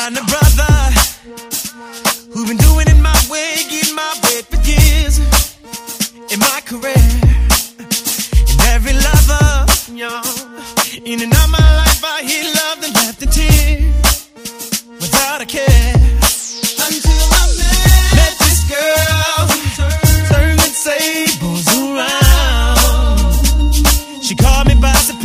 find a brother who's been doing it my way, getting my way for years in my career. And every lover, y'all, in and out my life, I hear love and left in tears without a care. Until I met this girl, turned the tables around. She called me by surprise.